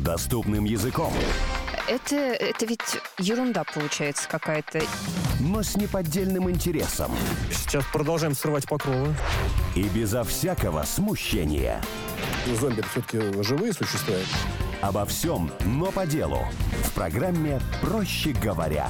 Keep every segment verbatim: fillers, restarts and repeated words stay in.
доступным языком. Это, это ведь ерунда получается какая-то. Но с неподдельным интересом. Сейчас продолжаем срывать покровы. И безо всякого смущения. Зомби все-таки живые существа. Обо всем, но по делу. В программе «Проще говоря».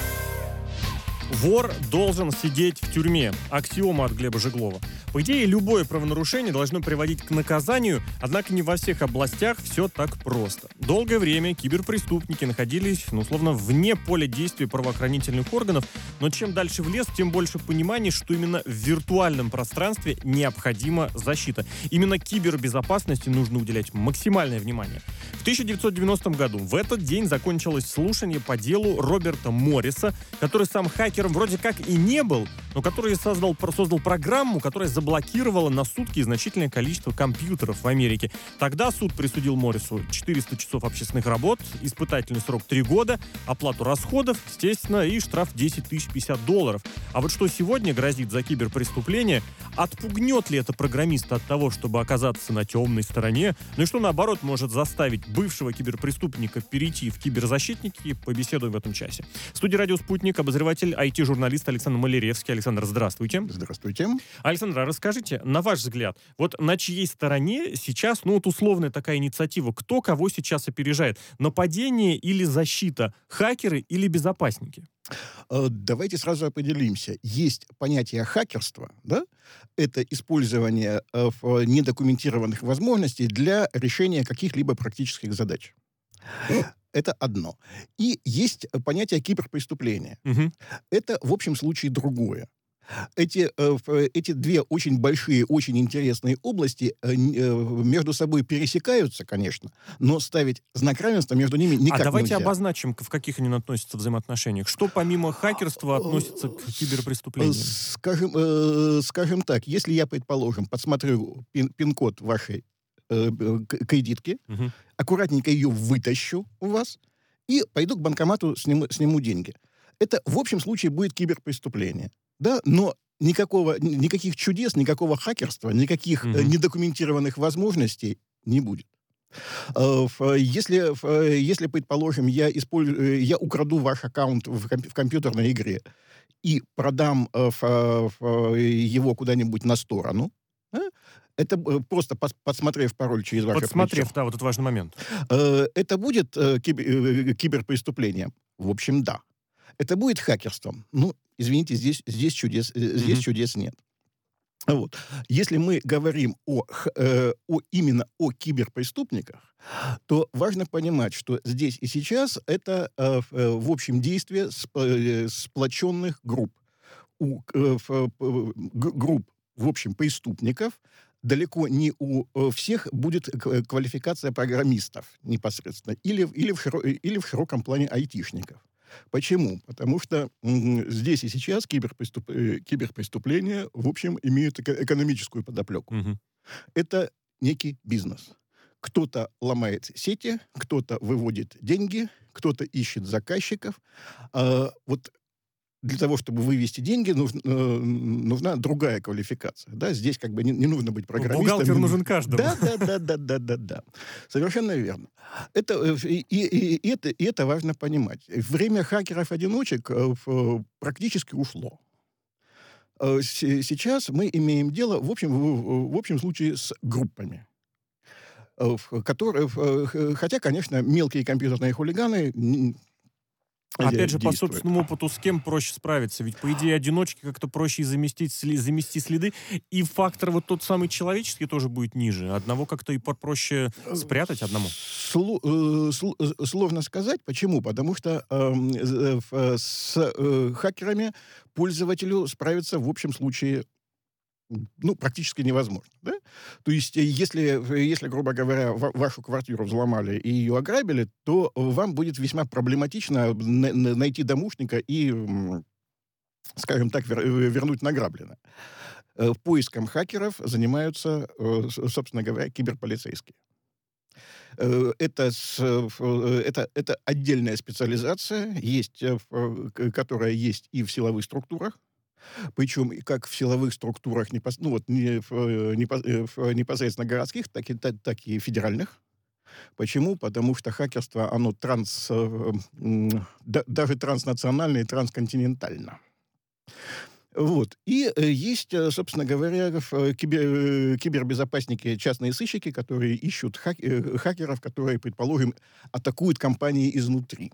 Вор должен сидеть в тюрьме. Аксиома от Глеба Жеглова. По идее, любое правонарушение должно приводить к наказанию, однако не во всех областях все так просто. Долгое время киберпреступники находились, ну, условно, вне поля действия правоохранительных органов, но чем дальше в лес, тем больше понимания, что именно в виртуальном пространстве необходима защита. Именно кибербезопасности нужно уделять максимальное внимание. В тысяча девятьсот девяностом году в этот день закончилось слушание по делу Роберта Морриса, который сам хакером вроде как и не был, но который создал, создал программу, которая заблокировала на сутки значительное количество компьютеров в Америке. Тогда суд присудил Моррису четыреста часов общественных работ, испытательный срок три года, оплату расходов, естественно, и штраф десять тысяч пятьдесят долларов. А вот что сегодня грозит за киберпреступление, отпугнет ли это программиста от того, чтобы оказаться на темной стороне, ну и что, наоборот, может заставить бывшего киберпреступника перейти в киберзащитники, побеседуем в этом часе. В студии «Радио Спутник» обозреватель, ай ти-журналист Александр Малеревский. Александр, здравствуйте. Здравствуйте. Александр, а расскажите, на ваш взгляд, вот на чьей стороне сейчас, ну вот условная такая инициатива, кто кого сейчас опережает? Нападение или защита? Хакеры или безопасники? Давайте сразу определимся. Есть понятие хакерства, да? Это использование э, недокументированных возможностей для решения каких-либо практических задач. Это одно. И есть понятие киберпреступления. Угу. Это, в общем случае, другое. Эти, э, эти две очень большие, очень интересные области э, э, между собой пересекаются, конечно, но ставить знак равенства между ними никак нельзя. А давайте обозначим, в каких они относятся взаимоотношениях. Что помимо хакерства относится к киберпреступлениям? Скажем, э, скажем так, если я, предположим, подсмотрю пин- пин-код вашей э, кредитки, угу. аккуратненько ее вытащу у вас и пойду к банкомату, сниму, сниму деньги. Это, в общем случае, будет киберпреступление. Да, но никакого, никаких чудес, никакого хакерства, никаких mm-hmm. недокументированных возможностей не будет. Если, если предположим, я, использую, я украду ваш аккаунт в, комп- в компьютерной игре и продам его куда-нибудь на сторону, это просто подсмотрев пароль через ваше Подсмотрев, плечо, да, вот этот важный момент. Это будет кибер, киберпреступлением? В общем, да. Это будет хакерством? Ну, извините, здесь, здесь, чудес, здесь mm-hmm. чудес нет. Вот. Если мы говорим о, э, о, именно о киберпреступниках, то важно понимать, что здесь и сейчас это, э, в общем, действие сплоченных групп. У э, групп, в общем, преступников далеко не у всех будет квалификация программистов непосредственно, или, или, в, широ, или в широком плане айтишников. Почему? Потому что м- здесь и сейчас киберпреступ... киберпреступления, в общем, имеют эко- экономическую подоплеку. Угу. Это некий бизнес. Кто-то ломает сети, кто-то выводит деньги, кто-то ищет заказчиков. А, вот для того, чтобы вывести деньги, нужна, нужна другая квалификация. Да? Здесь как бы не, не нужно быть программистом. Бухгалтер нужен каждому. Да, да, да, да, да, да, да. Совершенно верно. Это, и, и, и, это, и это важно понимать. Время хакеров-одиночек практически ушло. Сейчас мы имеем дело, в общем, в, в общем случае, с группами. Которые, хотя, конечно, мелкие компьютерные хулиганы... Опять же, по собственному опыту, с кем проще справиться? Ведь, по идее, одиночке как-то проще заместить, замести следы. И фактор вот тот самый человеческий тоже будет ниже. Одного как-то и проще спрятать одному. Сло, э, сло, сложно сказать. Почему? Потому что э, э, с э, хакерами пользователю справиться в общем случае ну, практически невозможно. Да? То есть, если, если, грубо говоря, вашу квартиру взломали и ее ограбили, то вам будет весьма проблематично найти домушника и, скажем так, вернуть награбленное. Поиском хакеров занимаются, собственно говоря, киберполицейские. Это, это, это отдельная специализация, есть, которая есть и в силовых структурах. Причем как в силовых структурах непос... ну, вот, не, в, непосредственно городских, так и, так, так и федеральных. Почему? Потому что хакерство, оно транс, э, м, да- даже транснационально и трансконтинентально. Вот. И э, есть, э, собственно говоря, в, э, кибер- э, кибербезопасники, частные сыщики, которые ищут хак- э, хакеров, которые, предположим, атакуют компании изнутри.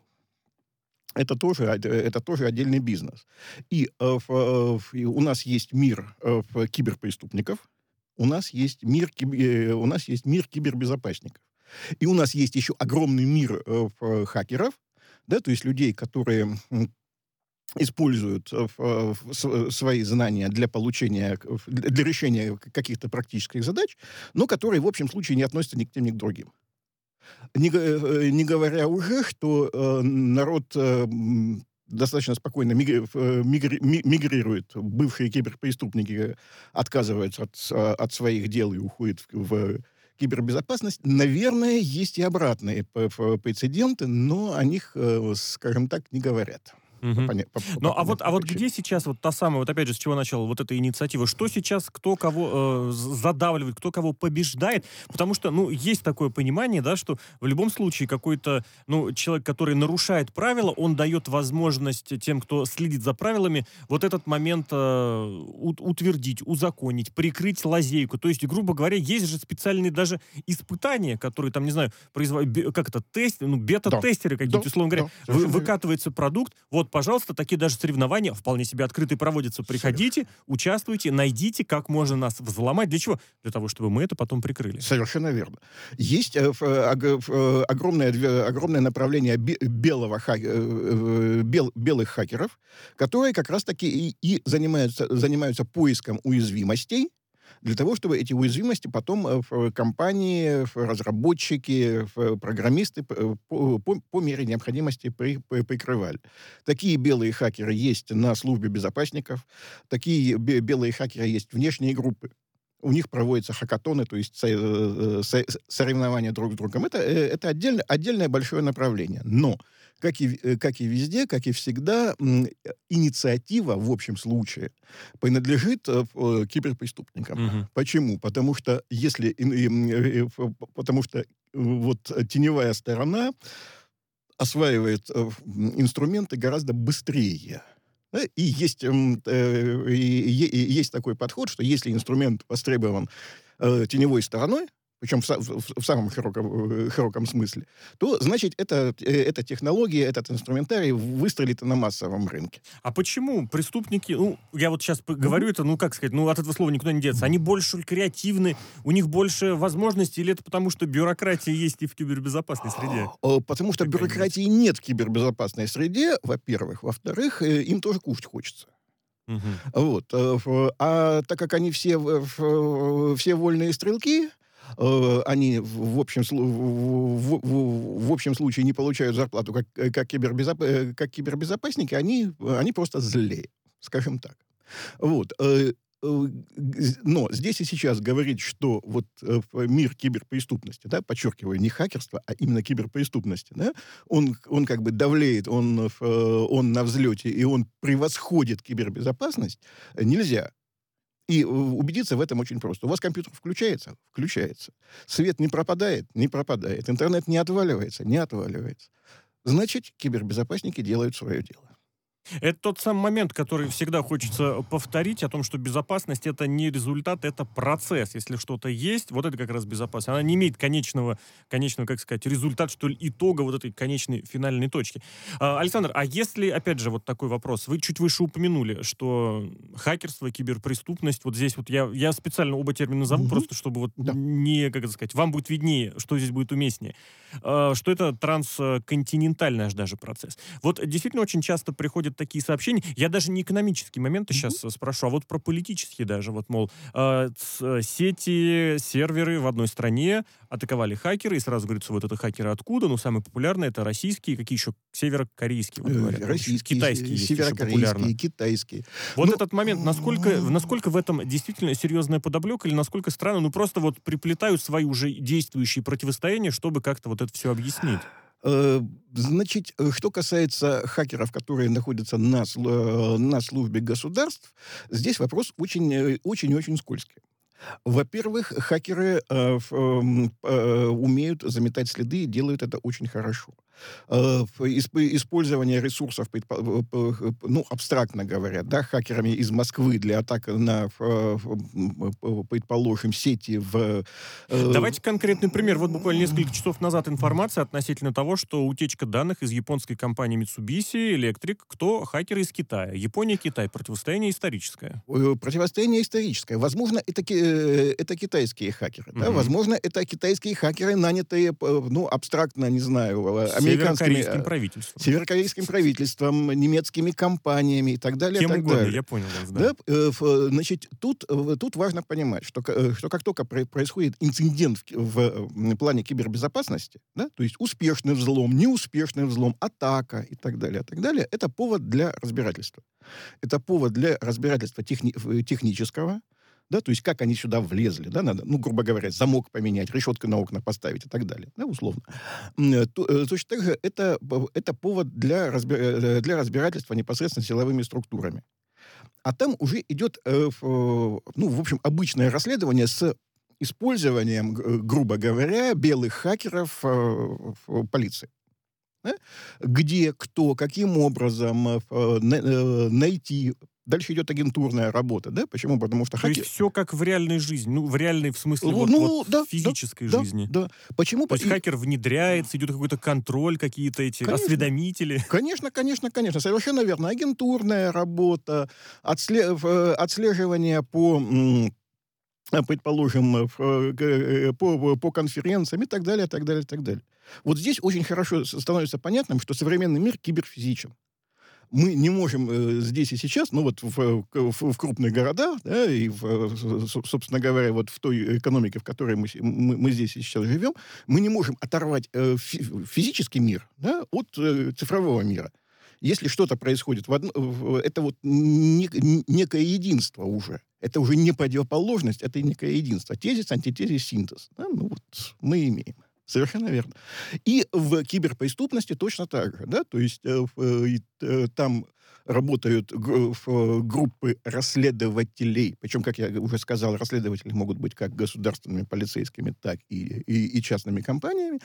Это тоже, од- э, это тоже отдельный бизнес. И, э, в, э, в- и у нас есть мир э, в киберпреступников, у нас есть мир, киб- э, у нас есть мир кибербезопасников. И у нас есть еще огромный мир э, в- хакеров, да, то есть людей, которые м, используют э, в- э, в св- свои знания для получения, к- в- для для решения к- каких-то практических задач, но которые в общем случае не относятся ни к тем, ни к другим. Не, г- э, не говоря уже, что э, народ э, м, достаточно спокойно мигри- в- э, мигри- ми- мигрирует. Бывшие киберпреступники отказываются от, с- а, от своих дел и уходят в, в кибербезопасность. Наверное, есть и обратные п- п- прецеденты, но о них, э, скажем так, не говорят. По Мгм. поня- по- по Ну, а вот, понятным а вот причинам. где сейчас вот та самая, вот опять же, с чего начал вот эта инициатива, что сейчас, кто кого э, з- задавливает, кто кого побеждает? Потому что, ну, есть такое понимание, да, что в любом случае какой-то, ну, человек, который нарушает правила, он дает возможность тем, кто следит за правилами, вот этот момент э, ут- утвердить, узаконить, прикрыть лазейку. То есть, грубо говоря, есть же специальные даже испытания, которые там, не знаю, производят, как это, тест, ну, бета-тестеры какие-то, Да, условно говоря, да, вы- совершенно верно. выкатывается продукт, вот, пожалуйста, такие даже соревнования вполне себе открытые проводятся. Приходите, участвуйте, найдите, как можно нас взломать. Для чего? Для того, чтобы мы это потом прикрыли. Совершенно верно. Есть э, в, э, ог- в, э, огромное, две- огромное направление бе- белого ха- э, э, бел- белых хакеров, которые как раз-таки и, и занимаются, занимаются поиском уязвимостей, для того, чтобы эти уязвимости потом э, в компании, в разработчики, в программисты п- по, по- по мере необходимости при- при- прикрывали. Такие белые хакеры есть на службе безопасников, такие бе- белые хакеры есть внешние группы. У них проводятся хакатоны, то есть со- э, со- соревнования друг с другом. Это, э, это отдельно, отдельное большое направление. Но, как и, э, как и везде, как и всегда, м, э, инициатива, в общем случае, принадлежит э, в- э, киберпреступникам. Мгм. Почему? Потому что если... ин- им, э, э, потому что э, вот э, теневая сторона осваивает э, м, инструменты гораздо быстрее. Да. И есть, м, э, и- и- и есть такой подход, что если инструмент востребован э, теневой стороной, причем в, са- в- в самом широком, э, широком смысле, то, значит, это, э, эта технология, этот инструментарий выстрелит на массовом рынке. А почему преступники, ну, я вот сейчас говорю это, ну, как сказать, ну, от этого слова никуда не деться, они больше креативны, у них больше возможностей, или это потому, что бюрократия есть и в кибербезопасной среде? Э, Потому что Какая бюрократии нет в кибербезопасной среде, во-первых. Во-вторых, э, им тоже кушать хочется. Мгм. Вот. э, в- А так как они все, в- в- все вольные стрелки, э, они в в общем, слу- в, в- в- в общем случае не получают зарплату как, э, как, кибербезоп- э, как кибербезопасники, они, они просто злее, скажем так. Вот. э, э, г- Но здесь и сейчас говорить, что вот э, в мир киберпреступности, да, подчеркиваю, не хакерства, а именно киберпреступности, да, он, он как бы давлеет, он, в, э, он на взлете, и он превосходит кибербезопасность, э, нельзя. И э, убедиться в этом очень просто. У вас компьютер включается? Включается. Свет не пропадает? Не пропадает. Интернет не отваливается? Не отваливается. Значит, кибербезопасники делают свое дело. Это тот самый момент, который всегда хочется повторить, о том, что безопасность — это не результат, это процесс. Если что-то есть, вот это как раз безопасность. Она не имеет конечного, конечного, как сказать, результата, что ли, итога вот этой конечной финальной точки. А, Александр, а если, опять же, вот такой вопрос. Вы чуть выше упомянули, что хакерство, киберпреступность, вот здесь вот я, я специально оба термина назову, Мгм. просто чтобы вот Да. не, как это сказать, вам будет виднее, что здесь будет уместнее. А, что это трансконтинентальный аж даже процесс. Вот действительно очень часто приходят такие сообщения. Я даже не экономические моменты Мгм. сейчас спрошу, а вот про политические даже. Вот, мол, э, ц- сети, серверы в одной стране атаковали хакеры, и сразу говорится, вот это хакеры откуда? Ну, самые популярные — это российские, какие еще северокорейские, вот Э, говорят. Российские, Китайские есть еще популярно. северокорейские, китайские. Вот Ну, этот момент, насколько, насколько в этом действительно серьезная подоплека, или насколько страны, ну, просто вот приплетают свои уже действующие противостояния, чтобы как-то вот это все объяснить? Э, Значит, э, что касается хакеров, которые находятся на, слу- э, на службе государств, здесь вопрос очень, э, очень и очень скользкий. Во-первых, хакеры э, ф- эм, э, умеют заметать следы и делают это очень хорошо. Э, ф- исп- использование ресурсов, предпо- п- п- ну, абстрактно говоря, да, хакерами из Москвы для атак на, ф- э, ф- м, п- предположим, сети в... э, Давайте конкретный пример. Вот буквально несколько часов назад информация относительно того, что утечка данных из японской компании Mitsubishi Electric, кто хакеры из Китая. Япония, Китай. Противостояние историческое. э, противостояние историческое. Возможно, это, ки- э, это китайские хакеры. Да? Мгм. Возможно, это китайские хакеры, нанятые, п- ну, абстрактно, не знаю, э, американскими... Северокорейским э, правительством. северокорейским правительством, немецкими компаниями и так далее. Кем и так угодно, далее. я понял вас, да. Да, э, ф- значит, тут, э, тут важно понимать, что, к- э, что как только про- происходит инцидент в, ки- в, э, плане кибербезопасности, да, то есть успешный взлом, неуспешный взлом, атака и так далее, и так далее, это повод для разбирательства. Это повод для разбирательства техни- э, технического, да, то есть как они сюда влезли, да, надо, ну, грубо говоря, замок поменять, решетку на окна поставить и так далее, да, условно. М, э, то- э, Точно так же это, п- это повод для, разби- э, для разбирательства непосредственно силовыми структурами. А там уже идет, э, ф- э, ну, в общем, обычное расследование с использованием, г- грубо говоря, белых хакеров э, в полиции. Да? Где, кто, каким образом э, ф- на- э, найти. Дальше идет агентурная работа, да? Почему? Потому что То есть хакер... все как в реальной жизни. Ну, в реальной, в смысле, Ну, вот, ну, вот да, в физической да, жизни. Да. Почему? То есть И- хакер внедряется, идет какой-то контроль, какие-то эти Конечно. осведомители. Конечно, конечно, конечно. Совершенно верно. Агентурная работа, отсле- в- э, отслеживание по, м, э, предположим, э, в, э, г- э, по, по конференциям и так далее, так далее, так далее. Вот здесь очень хорошо с- становится понятным, что современный мир киберфизичен. Мы не можем э, здесь и сейчас, ну вот в, в- в крупных городах, да, и, в, э, со- собственно говоря, вот в той экономике, в которой мы, с- мы, мы здесь и сейчас живем, мы не можем оторвать э, фи- физический мир, да, от э, цифрового мира. Если что-то происходит, в одно- в- это вот не- некое единство уже. Это уже не противоположность, это некое единство. Тезис, антитезис, синтез. Да, ну вот мы имеем. Совершенно верно. И в киберпреступности точно так же, да, то есть э, в- э, и, э, там работают гр- ф- э, группы расследователей, причем, как я уже сказал, расследователи могут быть как государственными полицейскими, так и, и, и частными компаниями,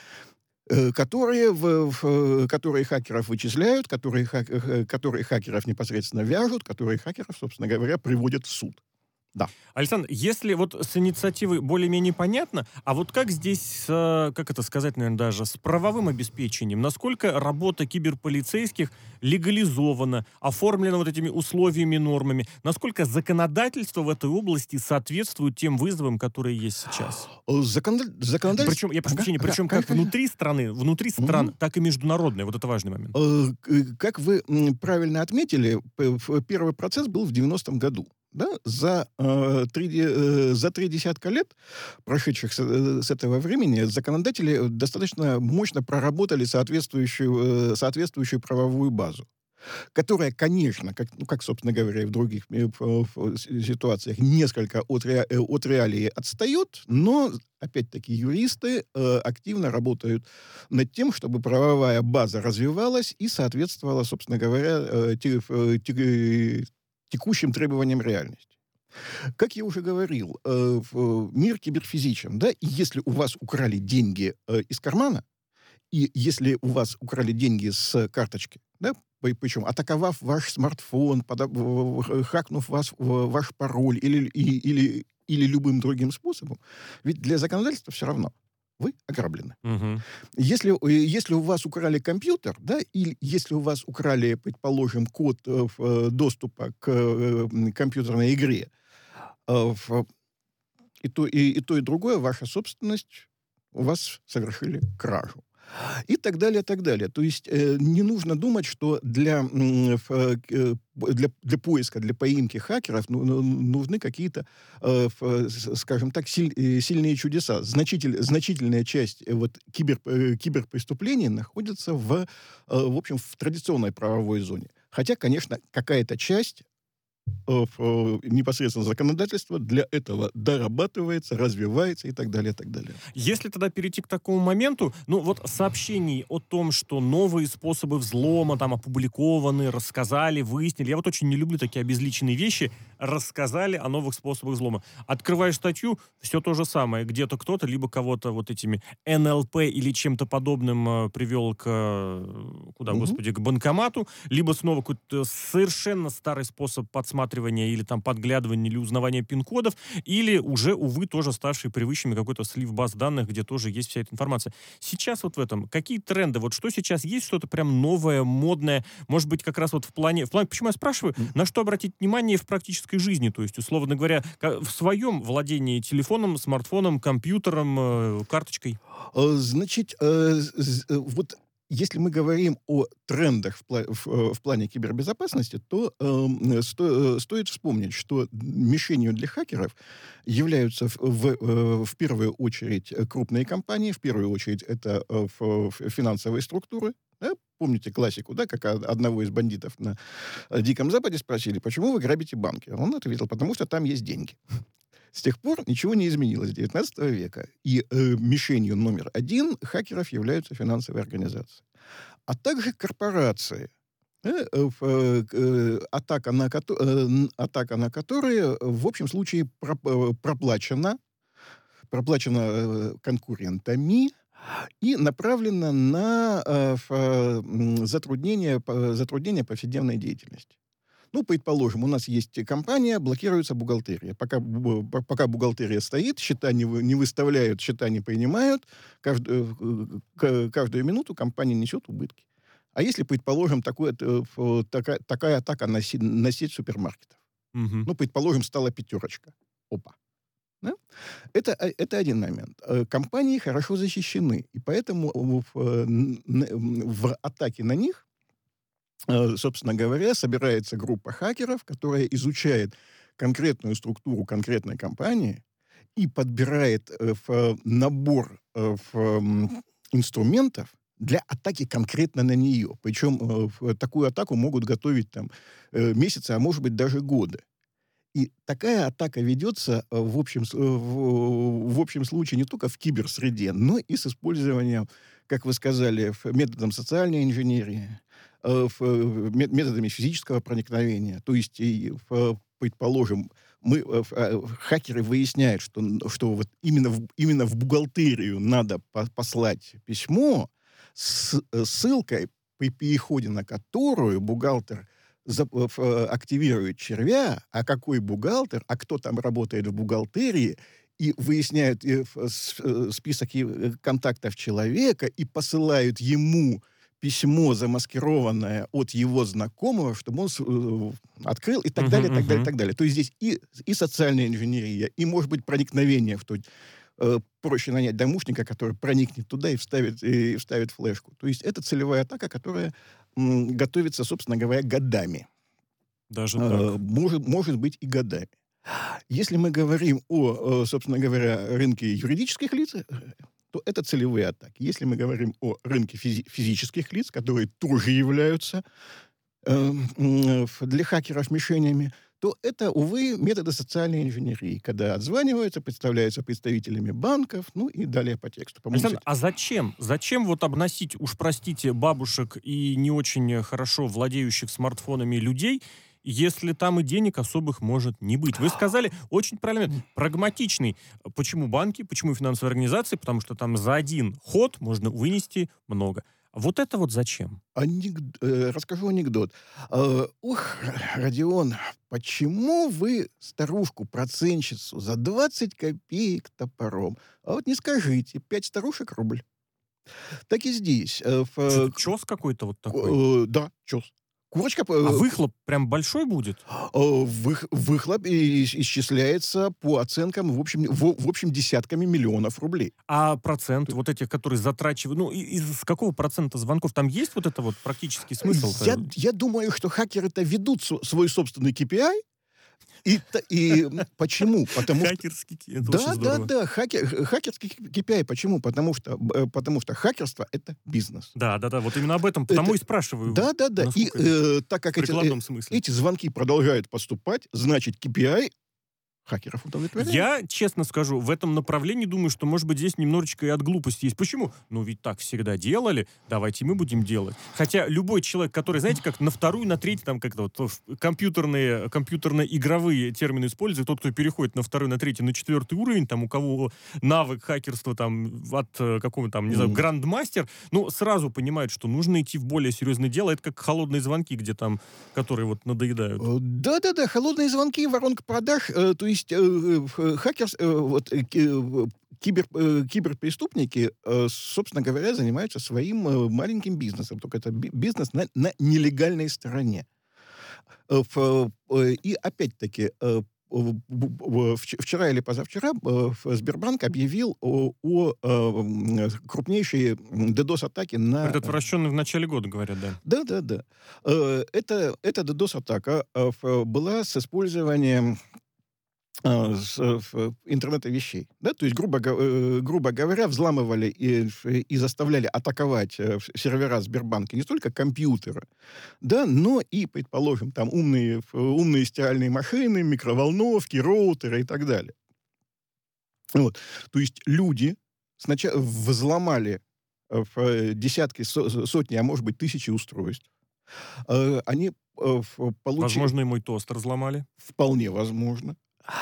э, которые, в, в- которые хакеров вычисляют, которые, хак- э, которые хакеров непосредственно вяжут, которые хакеров, собственно говоря, приводят в суд. Да. Александр, если вот с инициативой более-менее понятно, а вот как здесь, с, э, как это сказать, наверное, даже, с правовым обеспечением? Насколько работа киберполицейских легализована, оформлена вот этими условиями, нормами? Насколько законодательство в этой области соответствует тем вызовам, которые есть сейчас? Э, законодаль- законодательство... Причем, я прошу Ага, прощения, ага, причем конечно. как внутри страны, внутри стран, Мгм. так и международное. Вот это важный момент. Э, к- Как вы м, правильно отметили, п- ф- первый процесс был в девяностом году. Да? За, э, три, де- э, за три десятка лет, прошедших с, э, с этого времени, законодатели достаточно мощно проработали соответствующую, э, соответствующую правовую базу, которая, конечно, как, ну, как собственно говоря, и в других э, ф- ф- с- ситуациях, несколько от, ре- э, от реалии отстает, но, опять-таки, юристы э, активно работают над тем, чтобы правовая база развивалась и соответствовала, собственно говоря, э, те- э, те- текущим требованиям реальности. Как я уже говорил, э, в- мир киберфизичен, да, и если у вас украли деньги э, из кармана, и если у вас украли деньги с карточки, да, при- причем атаковав ваш смартфон, пода- в- в- хакнув вас, в- ваш пароль или, и- или, или любым другим способом, ведь для законодательства все равно. Вы ограблены. Мгм. Если, э, если у вас украли компьютер, да, или если у вас украли, предположим, код э, в, э, доступа к э, м, компьютерной игре, э, в- и, то, и, и то, и другое, ваша собственность, у вас совершили кражу. И так далее, так далее. То есть э, не нужно думать, что для, м, ф- э, э, для, для поиска, для поимки хакеров ну, ну, нужны какие-то, э, ф- с- скажем так, силь- э, сильные чудеса. Значитель, значительная часть э, вот, кибер, э, киберпреступлений находится в, э, в общем, в традиционной правовой зоне. Хотя, конечно, какая-то часть э, ф- э, непосредственно законодательства для этого дорабатывается, развивается и так далее, и так далее. Если тогда перейти к такому моменту, ну вот сообщений о том, что новые способы взлома там опубликованы, рассказали, выяснили, я вот очень не люблю такие обезличенные вещи, рассказали о новых способах взлома. Открываешь статью, все то же самое. Где-то кто-то, либо кого-то вот этими эн эл пэ или чем-то подобным э, привел к, э, куда, Мгм. господи, к банкомату, либо снова какой-то совершенно старый способ подсматривания или там подглядывания или узнавания пин-кодов, или уже, увы, тоже ставший привычными какой-то слив баз данных, где тоже есть вся эта информация. Сейчас вот в этом, какие тренды, вот что сейчас есть, что-то прям новое, модное, может быть, как раз вот в плане, в плане, почему я спрашиваю, М. на что обратить внимание в практической жизни, то есть, условно говоря, ка- в своем владении телефоном, смартфоном, компьютером, э, карточкой? Э, Значит, э, з- з- э, вот если мы говорим о трендах в, пла- в, э, в плане кибербезопасности, то эм, э, сто- э, стоит вспомнить, что мишенью для хакеров являются в, в, э, в первую очередь э, крупные компании, в первую очередь это э, ф- ф- финансовые структуры. Да? Помните классику, да, как о- одного из бандитов на э, Диком Западе спросили, почему вы грабите банки? Он ответил, потому что там есть деньги. С тех пор ничего не изменилось с девятнадцатого века. И э, мишенью номер один хакеров являются финансовые организации. А также корпорации, э, э, ф- э, к- э, атака, на кото- э, н- атака на которые, э, в общем случае, проп- э, проплачена, проплачена э, конкурентами и направлена на э, ф- э, м, затруднение, по- затруднение повседневной деятельности. Ну, предположим, у нас есть компания, блокируется бухгалтерия. Пока, бу- по- пока бухгалтерия стоит, счета не, вы- не выставляют, счета не принимают, каждую, э, к- каждую минуту компания несет убытки. А если, предположим, такое, э, ф- такая, такая атака на, си- на сеть супермаркетов? Мгм. Ну, предположим, стала пятерочка. Опа. Да? Это, э, это один момент. Э, Компании хорошо защищены, и поэтому в, э, н- н- в атаке на них, э, собственно говоря, собирается группа хакеров, которая изучает конкретную структуру конкретной компании и подбирает э, в, э, набор э, в, м, инструментов для атаки конкретно на нее. Причем э, в такую атаку могут готовить там э, месяцы, а может быть даже годы. И такая атака ведется э, в общем, с- э, в, в общем случае не только в киберсреде, но и с использованием, как вы сказали, ф- методом социальной инженерии, э, ф- э, ме- методами физического проникновения. То есть, и, ф- предположим, мы, э, ф- э, хакеры выясняют, что, н- что вот именно, в, именно в бухгалтерию надо по- послать письмо с э, ссылкой, при переходе на которую бухгалтер за- э, ф- э, активирует червя, а какой бухгалтер, а кто там работает в бухгалтерии, и выясняют э, ф- с- э, список е- э, контактов человека и посылают ему письмо, замаскированное от его знакомого, чтобы он с- э, открыл, и так Мгм, далее, так далее, мгм. так далее. То есть здесь и, и социальная инженерия, и, может быть, проникновение в то. Э, проще нанять домушника, который проникнет туда и вставит, и вставит флешку. То есть это целевая атака, которая м, готовится, собственно говоря, годами. Даже Э, так. может, может быть и годами. Если мы говорим о, э, собственно говоря, рынке юридических лиц, э, то это целевые атаки. Если мы говорим о рынке физи- физических лиц, которые тоже являются э, м, ф- для хакеров мишенями, то это, увы, методы социальной инженерии, когда отзваниваются, представляются представителями банков, ну и далее по тексту. По-моему, Александр, а зачем? Зачем вот обносить, уж простите, бабушек и не очень хорошо владеющих смартфонами людей, если там и денег особых может не быть? Вы сказали очень правильно, прагматичный. Почему банки, почему финансовые организации? Потому что там за один ход можно вынести много. Вот это вот зачем? Анек- э, расскажу анекдот. Э, Ух, Родион, почему вы старушку-процентщицу за двадцать копеек топором? А вот не скажите, пять старушек рубль. Так и здесь. Э, в, э, Что-то чес какой-то вот ку- такой. э, да, чё? Курочка, А э, выхлоп прям большой будет? э, вых- выхлоп и- исчисляется по оценкам, в общем, в, в общем, десятками миллионов рублей. А процент вот этих, которые затрачивают, ну, и- из какого процента звонков? Там есть вот это вот практический смысл? Я, я думаю, что хакеры-то ведут со- свой собственный кей пи ай. И, та- и м, почему? Потому что Хакерский, это Да, очень да, здорово. да, хакер, х- хакерский кей пи ай. Почему? Потому что, э, потому что хакерство — это бизнес. Да, да, да, вот именно об этом, потому Это- и спрашиваю. Да, да, да. И насколько это э, так как в эти, э, прикладном смысле. эти звонки продолжают поступать, значит, кей пи ай хакеров удовлетворяет. Я, честно скажу, в этом направлении думаю, что, может быть, здесь немножечко и от глупости есть. Почему? Ну, ведь так всегда делали, давайте мы будем делать. Хотя любой человек, который, знаете, как на вторую, на третью, там как-то вот компьютерные, компьютерно-игровые термины используют, тот, кто переходит на второй, на третий, на четвертый уровень, там, у кого навык хакерства там от какого-то там, не знаю, грандмастер, ну, сразу понимают, что нужно идти в более серьезное дело. Это как холодные звонки, где там, которые вот надоедают. Да-да-да, холодные звонки, воронка продаж, э, то есть э, хакерс, э, вот, э, кибер, э, киберпреступники, э, собственно говоря, занимаются своим э, маленьким бизнесом, только это бизнес на, на нелегальной стороне. Э, э, и опять-таки, э, вчера или позавчера Сбербанк объявил о, о, о крупнейшей ддос-атаке на... Предотвращенной в начале года, говорят, да. Да-да-да. Это, эта ддос-атака была с использованием интернета вещей. Да? То есть, грубо, грубо говоря, взламывали и, и заставляли атаковать сервера Сбербанка не только компьютеры, да, но и, предположим, там умные, умные стиральные машины, микроволновки, роутеры и так далее. Вот. То есть люди сначала взломали десятки, сотни, а может быть, тысячи устройств. Они получили... Возможно, и мой тостер взломали. Вполне возможно.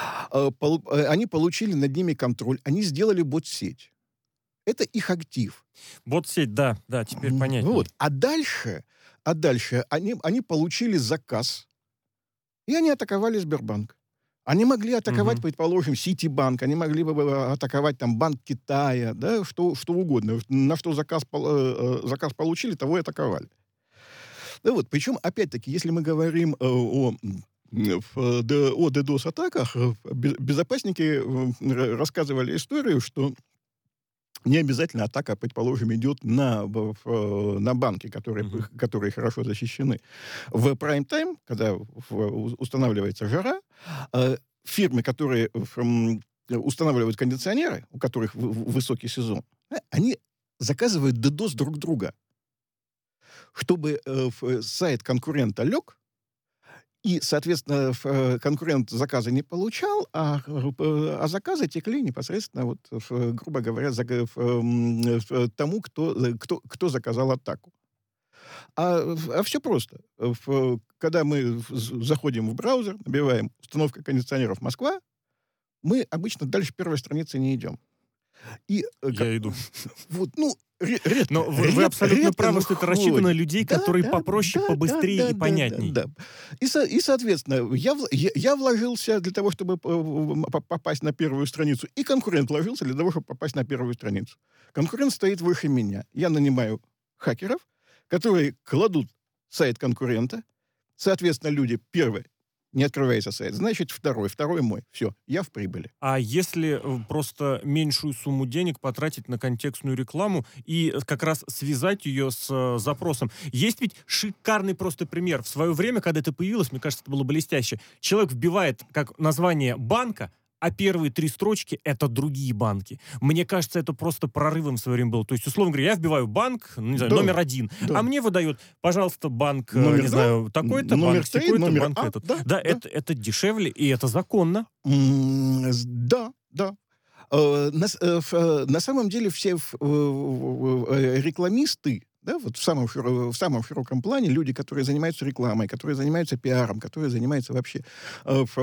Они получили над ними контроль, они сделали бот-сеть. Это их актив. Бот-сеть, да, да, теперь понятнее. Вот. А дальше, а дальше они, они получили заказ, и они атаковали Сбербанк. Они могли атаковать, угу. предположим, Ситибанк, они могли бы атаковать там Банк Китая, да, что, что угодно. На что заказ, заказ получили, того и атаковали. Да вот. Причем, опять-таки, если мы говорим о... о ддос-атаках, безопасники рассказывали историю, что не обязательно атака, предположим, идет на, на банки, которые, mm-hmm. которые хорошо защищены. В прайм-тайм, когда устанавливается жара, фирмы, которые устанавливают кондиционеры, у которых высокий сезон, они заказывают ддос друг друга, чтобы сайт конкурента лег, и, соответственно, конкурент заказы не получал, а, а заказы текли непосредственно, вот, грубо говоря, за, тому, кто, кто, кто заказал атаку. А, а все просто. Когда мы заходим в браузер, набиваем «Установка кондиционеров Москва», мы обычно дальше первой страницы не идем. И, Я как, иду. Вот, ну, редко, Но вы, редко, вы абсолютно редко правы, что это рассчитано на людей, да, которые да, попроще, да, побыстрее да, и да, понятней. Да, да. И, со, и, соответственно, я, я, я вложился для того, чтобы попасть на первую страницу, и конкурент вложился для того, чтобы попасть на первую страницу. Конкурент стоит выше меня. Я нанимаю хакеров, которые кладут сайт конкурента. Соответственно, люди, первое, не открывается сайт, значит, второй, второй мой. Все, я в прибыли. А если просто меньшую сумму денег потратить на контекстную рекламу и как раз связать ее с э, запросом? Есть ведь шикарный просто пример. В свое время, когда это появилось, мне кажется, это было блестяще. Человек вбивает как название банка, а первые три строчки — это другие банки. Мне кажется, это просто прорывом в свое время было. То есть, условно говоря, я вбиваю банк, не знаю, да, номер один, да. а мне выдает, пожалуйста, банк, номер, не да? знаю, такой-то, номер банк, такой-то, банк а, этот. Да, да, да. Это, это дешевле, и это законно. Mm, да, да. Э, на, э, на самом деле все э, рекламисты, да, вот в самом, в самом широком плане, люди, которые занимаются рекламой, которые занимаются пиаром, которые занимаются вообще э, в,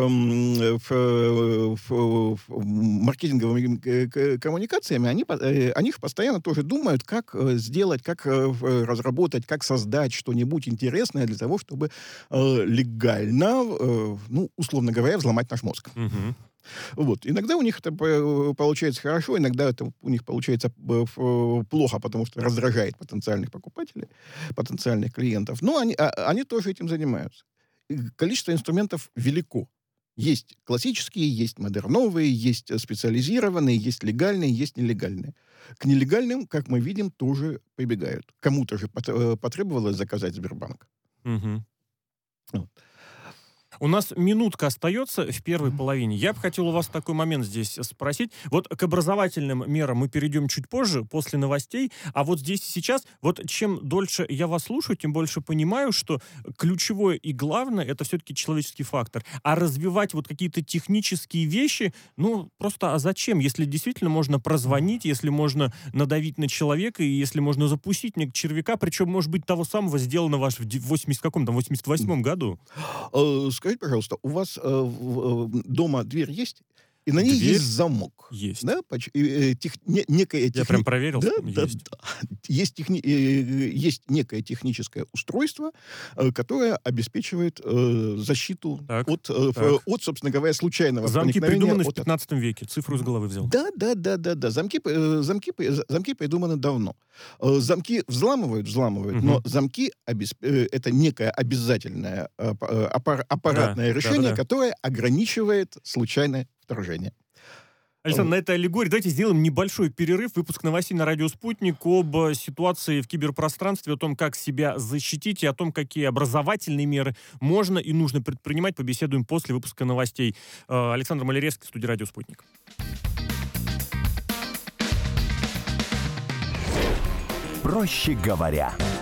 в, в, в маркетинговыми коммуникациями, они, о них постоянно тоже думают, как сделать, как разработать, как создать что-нибудь интересное для того, чтобы э, легально, э, ну, условно говоря, взломать наш мозг. Угу. Вот. Иногда у них это получается хорошо, иногда это у них получается плохо, потому что раздражает потенциальных покупателей, потенциальных клиентов. Но они, они тоже этим занимаются. И количество инструментов велико. Есть классические, есть модерновые, есть специализированные, есть легальные, есть нелегальные. К нелегальным, как мы видим, тоже прибегают. Кому-то же потребовалось заказать Сбербанк. Угу. Вот. У нас минутка остается в первой половине. Я бы хотел у вас такой момент здесь спросить. Вот к образовательным мерам мы перейдем чуть позже, после новостей. А вот здесь и сейчас, вот чем дольше я вас слушаю, тем больше понимаю, что ключевое и главное — это все-таки человеческий фактор. А развивать вот какие-то технические вещи, ну, просто а зачем? Если действительно можно прозвонить, если можно надавить на человека, и если можно запустить мне червяка, причем, может быть, того самого, сделанного аж в восьмидесятом каком-то, восемьдесят восьмом году. Скажите, пожалуйста, у вас э, в, э, дома дверь есть? И на ней Дверь есть замок. Есть. Да? Поч- э, тех- не- некая Я техни- прям проверил, Да, есть. да, да. Есть, техни- э, есть некое техническое устройство, э, которое обеспечивает э, защиту Так, от, э, так. ф- от, собственно говоря, случайного Замки проникновения. придуманы в от- пятнадцатом веке. Цифру из головы взял. Да, да, да, да, да. Замки, э, замки, э, замки придуманы давно. Э, Замки взламывают, взламывают, Мгм. но замки обесп- э, это некое обязательное э, п- э, аппар- аппаратное Да, решение, да-да-да. которое ограничивает случайное вторжение. Александр, на этой аллегории давайте сделаем небольшой перерыв. Выпуск новостей на радио «Спутник» об э, ситуации в киберпространстве, о том, как себя защитить, и о том, какие образовательные меры можно и нужно предпринимать. Побеседуем после выпуска новостей. Э, Александр Маляревский, студия «Радио Спутник». Проще говоря.